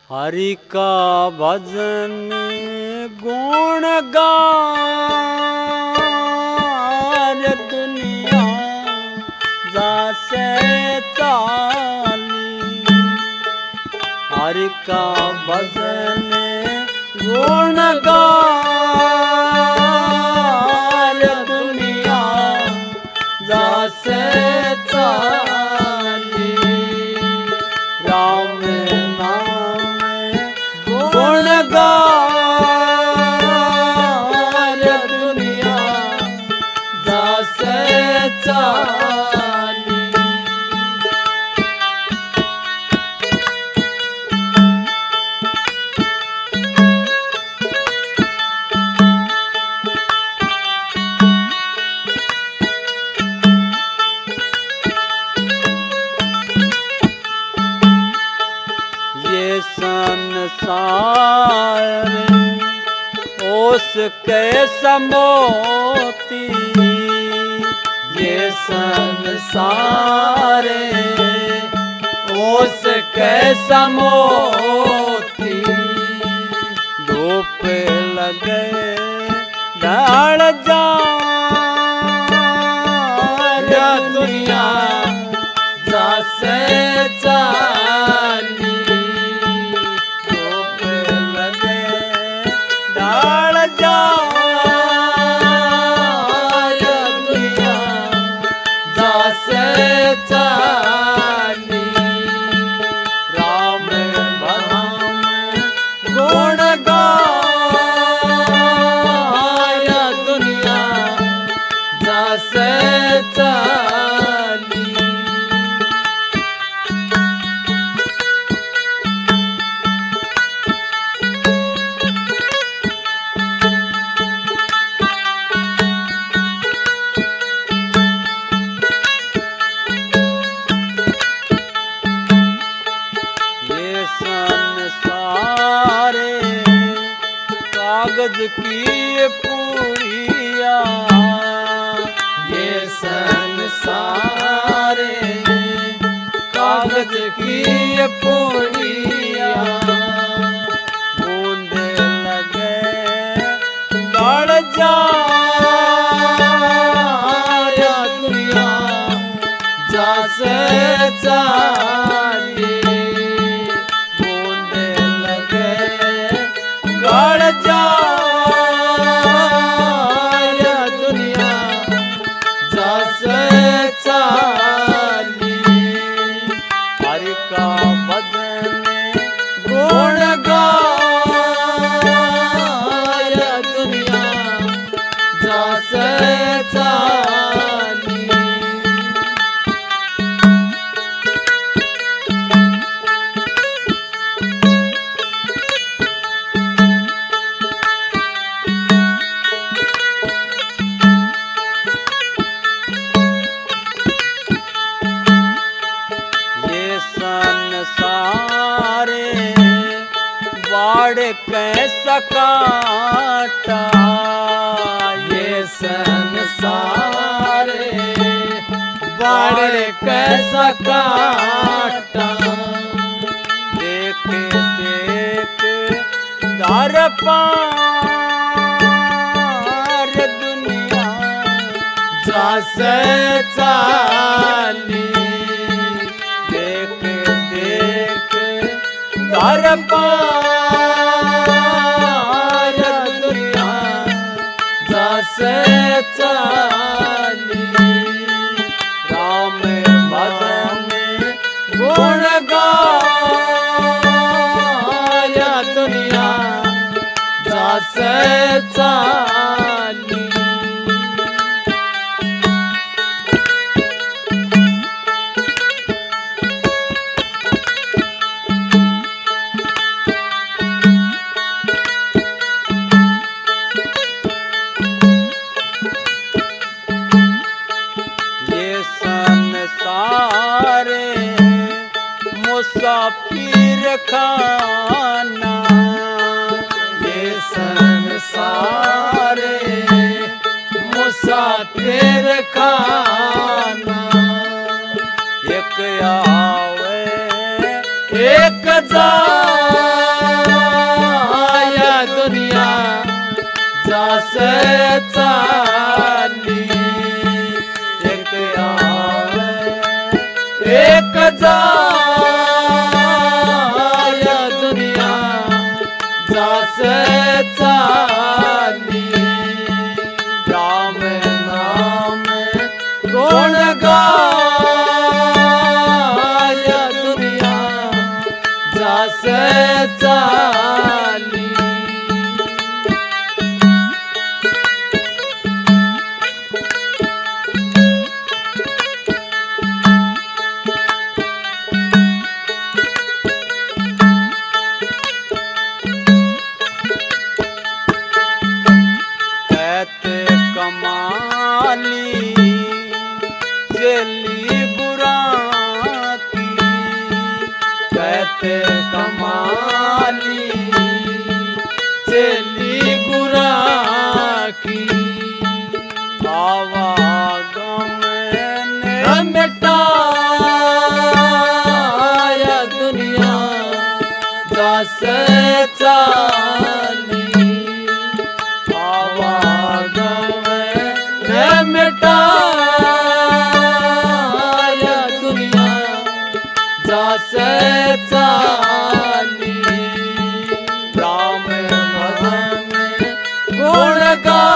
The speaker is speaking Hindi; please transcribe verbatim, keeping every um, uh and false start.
हरि का भजन गुण गार दुनिया जासे चाली। हरि का भजन गुण गार दुनिया जासे चाली। राम गुण गार दुनिया जासे चाली। ये संसार उसके समोती। ये संसार उसके समोती। धूप लगे ढल जा दुनिया जासे चाली। चाली राम भजन गुण गार दुनिया जासे चाली। कागज की पूरिया। ये संसार कागज की पूरिया। बूंदे लगे गड़ जा दुनिया जासे चाली। बूंदे लगे गड़ जा दुनिया जासे चाली। हरि का भजन गुण गार दुनिया जासे चाली। संसारे बाढ़ कैसा काटा। ये संसारे बाढ़ कैसा काटा। देख देख दर पार दुनिया जासे चाली। दर पार दुनिया जासे चाली। राम भजन गुण गार दुनिया जासे चाली। मुसाफिर खाना। ये संसार मुसाफिर खाना। एक आवे एक जा चाली एक आवे एक जाय दुनिया जासे चाली राम नाम गुण गाय दुनिया जासे चाली कमाली चली बुरा की कहते कमाली चली बुरा की आवागम ने मिटाया दुनिया जासे चाली मिटाया दुनिया जासे चाली राम भजन गुण गा